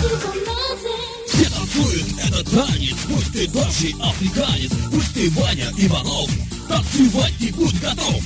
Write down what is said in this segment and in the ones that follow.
Все танцуют этот танец, пусть ты тоже африканец, пусть ты Ваня Иванов, танцевать ты будь готов.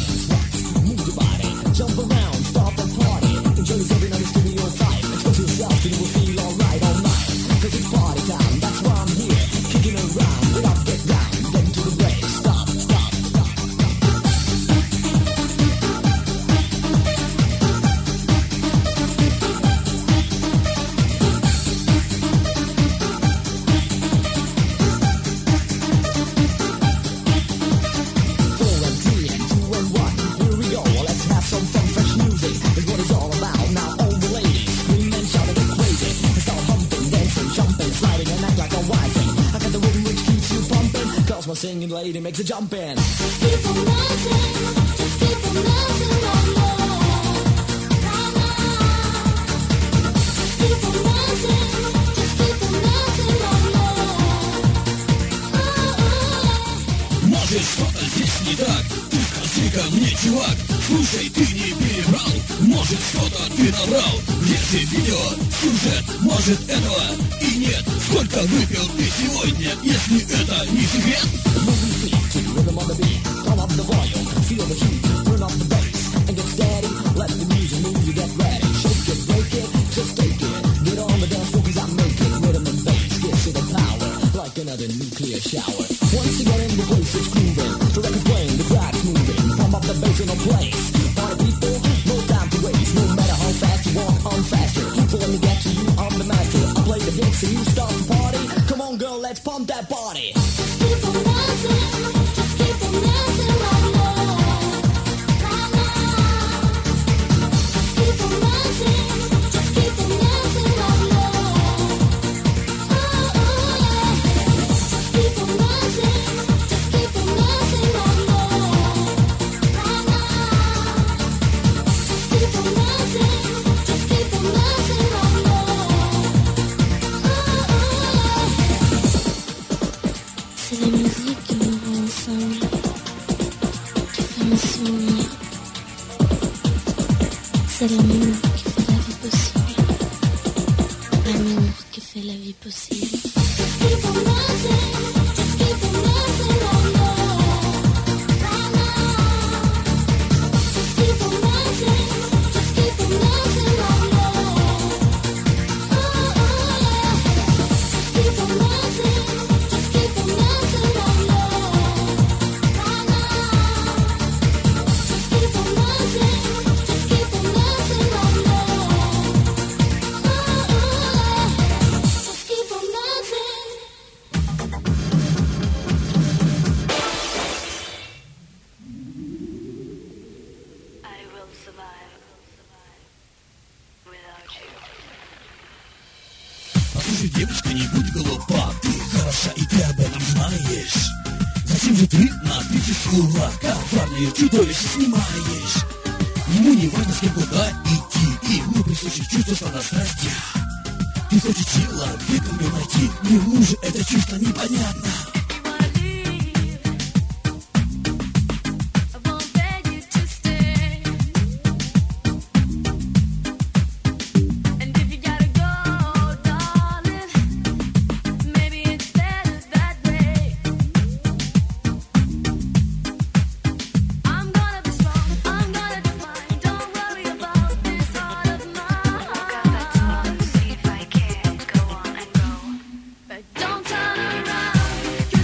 Jump around, stop and party. Enjoy yourself in the studio type. Express yourself and you will feel alright all night. Cause it's party time, that's why I'm here. Kicking around, get up, get down. Get into the break, stop, stop, stop, stop. Four and three and two and one. Here we go, let's have some fun. Fresh music is what it's all about. Now all the ladies scream and shout and get crazy. Start humping, dancing, jumping, sliding and act like a wild thing. I got the rhythm which keeps you pumping. Cause my singing lady makes you jump in. Keep on dancing, just keep on dancing right now. Keep on dancing, just keep on dancing right now. Может что-то здесь не так, ты скажи-ка мне, чувак. Слушай, ты не перебрал, может что-то ты набрал. Если видео, сюжет, может этого и нет. Сколько выпил ты сегодня, если это не секрет? Moving feet to the rhythm of the beat. Turn up the volume, feel the heat. Turn up the bass and get steady. Let the music move you, get ready. Shake it, break it, just take it. Get on the dance floor 'cause I make it. Rhythm and bass gives you the power, like another nuclear shower. Once you get in the place, it's grooving. The record's playing, the crowd's moving. Pump up the bass in a place. Party people, no time to waste. No matter how fast you walk, I'm faster. So let me get to you, I'm the master. I play the hits and you start the party. Come on, girl, let's pump that body. Keep on dancing, just keep on dancing right now. Keep on dancing, just keep on dancing right now. Keep on dancing, just keep on dancing right now. Keep on dancing, just keep on dancing right now. C'est la musique qui nous rend ensemble, qui fait me sourire. C'est l'amour qui fait la vie possible. L'amour qui fait la vie possible. Keep on dancing, just keep on dancing right now. Keep on dancing, just keep on dancing right now. Keep on dancing, just keep on dancing right now. Keep on dancing, just keep on dancing right now. Just keep on dancing. I will survive without you. Послушай, девочка, не будь глупа, ты хороша и ты об этом знаешь. Зачем же ты на слова коварные чудовища снимаешь? Ему не важно, с кем куда идти, и ему при случае чувство сладострастия. Ты хочешь человека мне найти, ему же это чувство непонятно. Don't turn around.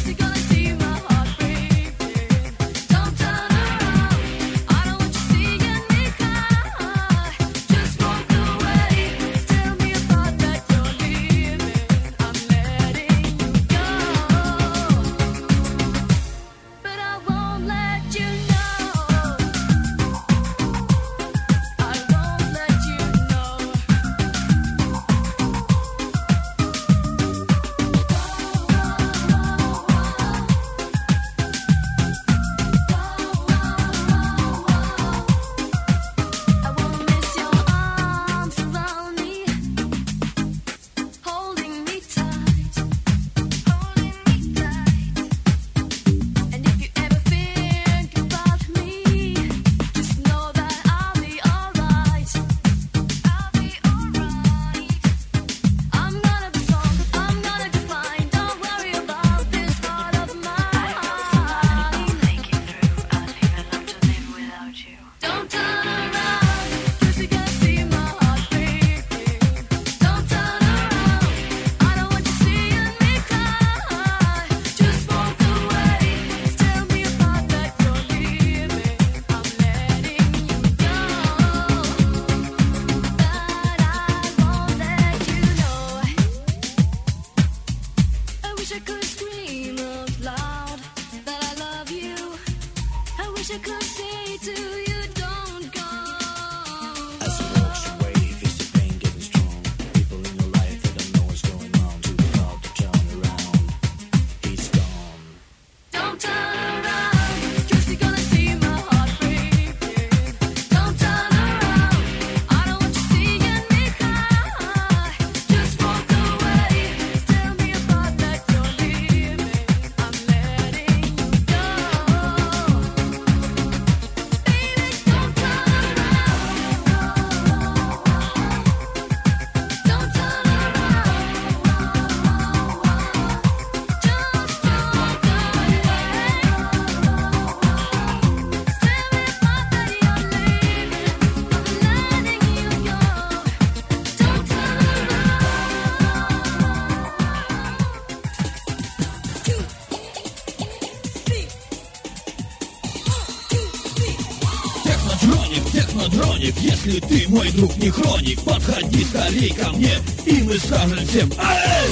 Боник, если ты мой друг не хроник, подходи скорей ко мне, и мы скажем всем эй!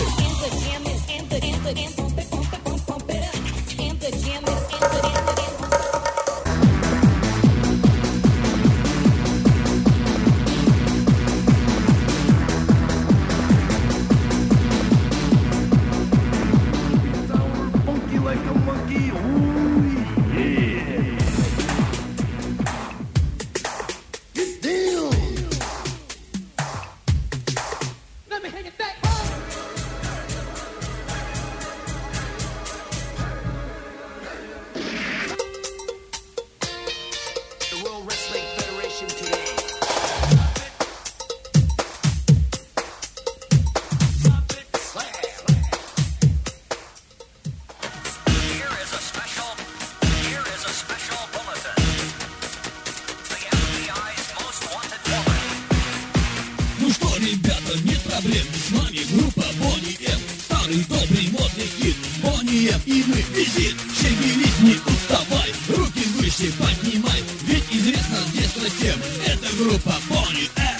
Ребята, нет проблем, с нами группа Boney M. Старый добрый модный хит Boney M, и мы визит. Шевелись, не уставай, руки выше поднимай, ведь известно с детства всем, это группа Boney M.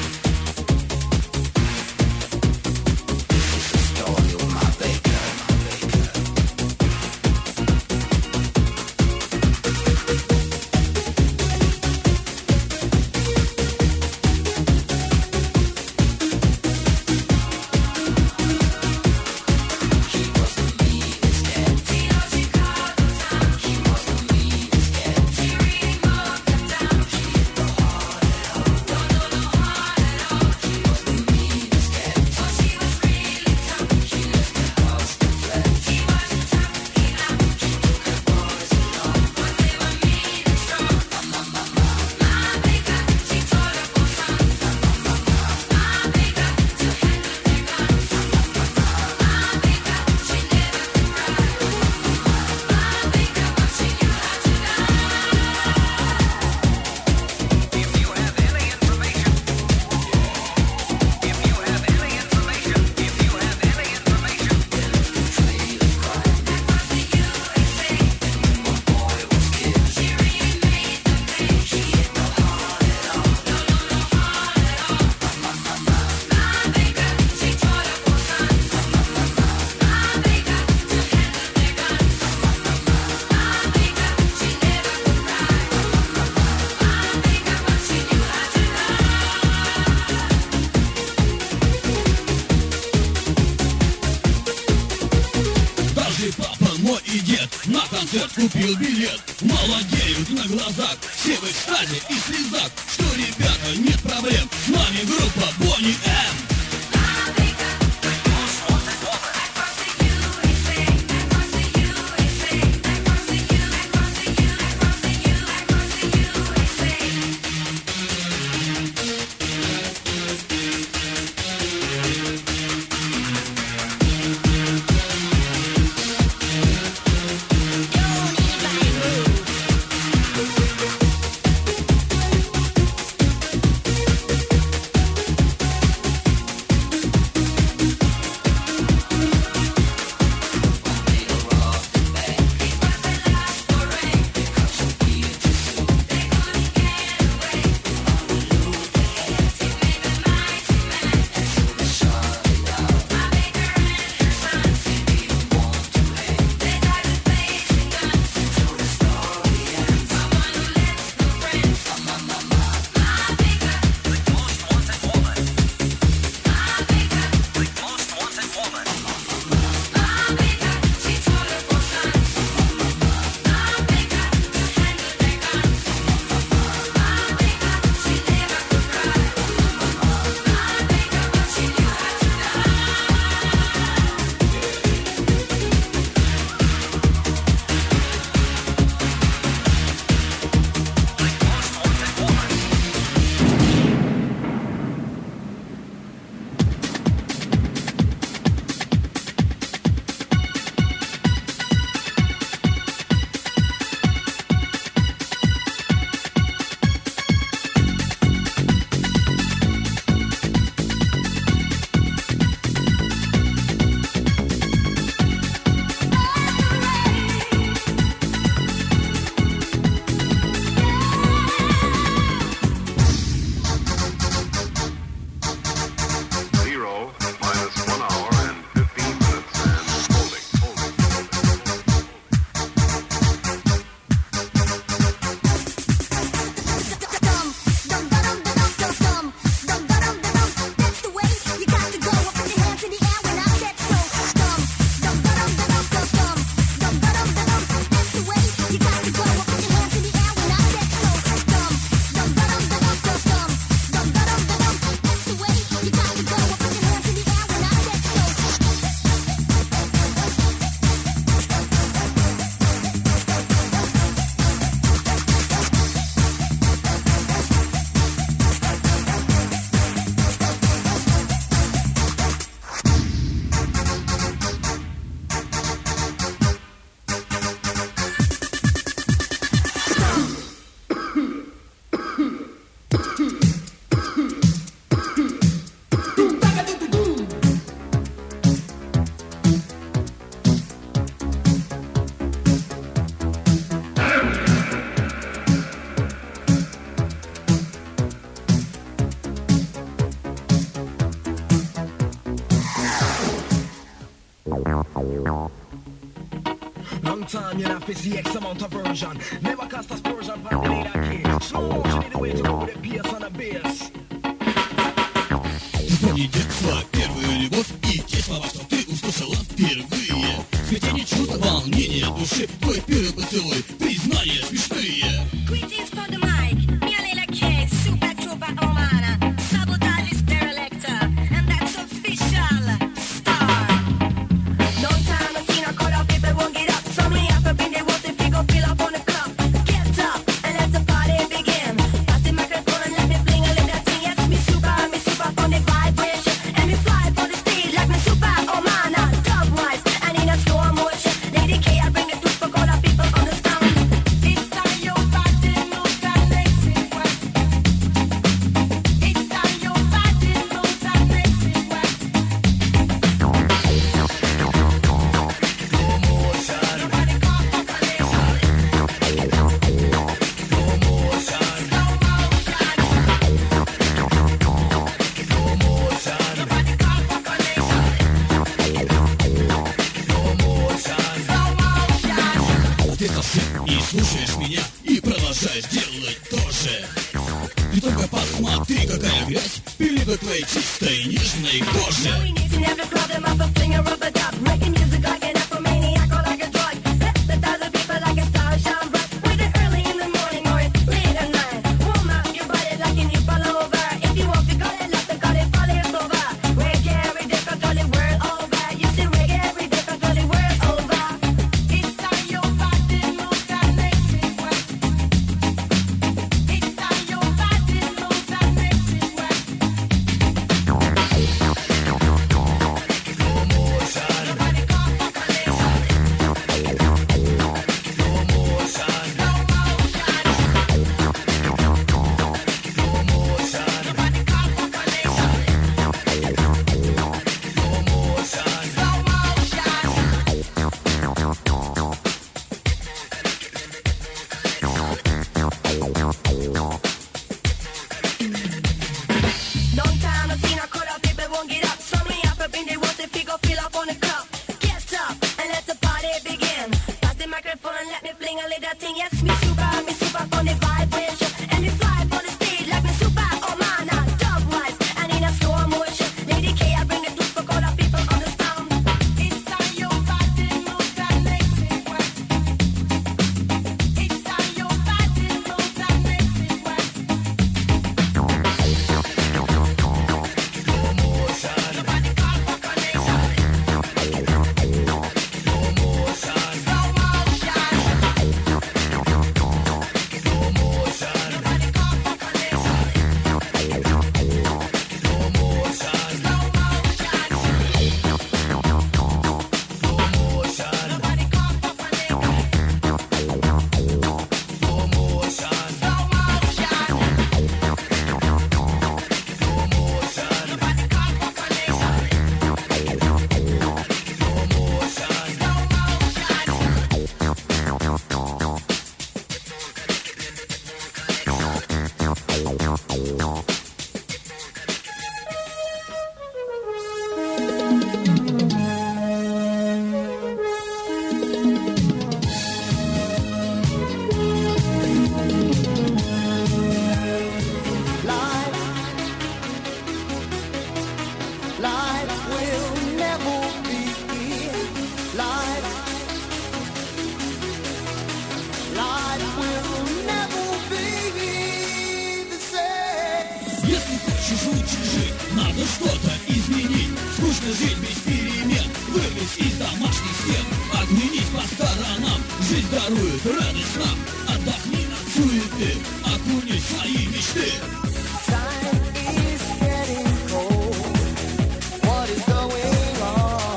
На концерт купил билет, молодеют на глазах, все в экстазе и слезах. Что, ребята, нет проблем, с нами группа Boney M. Long time you have to see X amount of version. Never cast aspersion but play that case. Slow motion in the way to go with the bass on the bass. Вспомни детство, первую любовь и те слова, что ты услышала впервые. Смятение чувства, волнение души, твой первый поцелуй, признания смешные. Greetings for the mic, me a little kid, super trooper Omana, sabotage is derelict, and that's official. Star. Long time I seen a crowd of people won't get up. So many have been they want to figure fill up on the club. Get up and let the party begin. Pass the microphone and let me fling a little thing. Yes, me super on the vibration, and me fly on the stage like me super Omana, dub wise and in a slow motion. Lady K, I bring it to for all the people on the sound. It's time your body moves and makes it work. It's time your body moves and makes it work. Nobody call for collision. Slow motion. Nobody call for collision. Ты совсем не слушаешь меня и продолжаешь делать то же. Ты только посмотри, какая грязь прилипла к твоей чистой нежной коже. We need to never call them up a fling a rubber dub. Making music like an Afromaniac or like a drug. Let the thousand people like a star shine bright. Whether early in the morning or it's late at night. Warm up your body like you need fall over. If you want to call it love, then call it fall over. Reggae every day, control the world over. You see reggae every day, control the world over. It's time your body moves and makes it work. It's time your body moves and makes it work. Nobody call for collision. Slow motion. Nobody call for collision. Long time I seen a crowd of people won't get up. So many have been they want to figure fill up on the club. Get up and let the party begin. Pass the microphone and let me fling a little thing. Yes, me super on the vibration, and me fly on the stage like me super Omana, dub wise and in a slow motion. Lady K, I bring it to for all the people on the sound. It's time your body moves and makes it work. It's time your body moves and makes it work. Nobody call for collision. Slow motion. Nobody call for collision. Nobody call for collision. Nobody call for collision. Life will never be life. Life will never be the same. Если хочешь лучше жить, надо что-то изменить. Скучно жить без перемен, вырвись из домашних стен. Оглянись по сторонам, жизнь дарует радость нам. Отдохни от суеты, окунись в свои мечты. Time is getting cold. What is going on?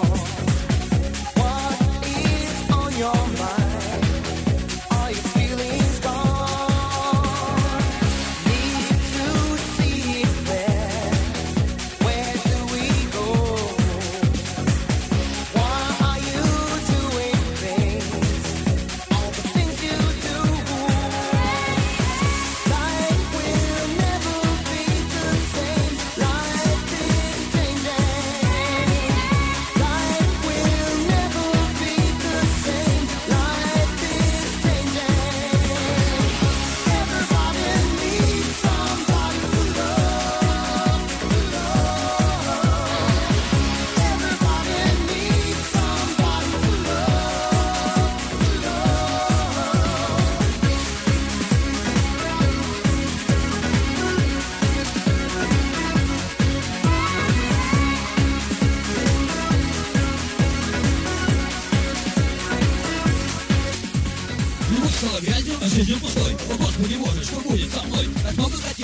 What is on your mind? Are your feelings gone? Need to see it there. Where do we go? Why are you doing things? All the things you жизнь пустой, вопрос не можешь, что будет со мной. Так много хотел.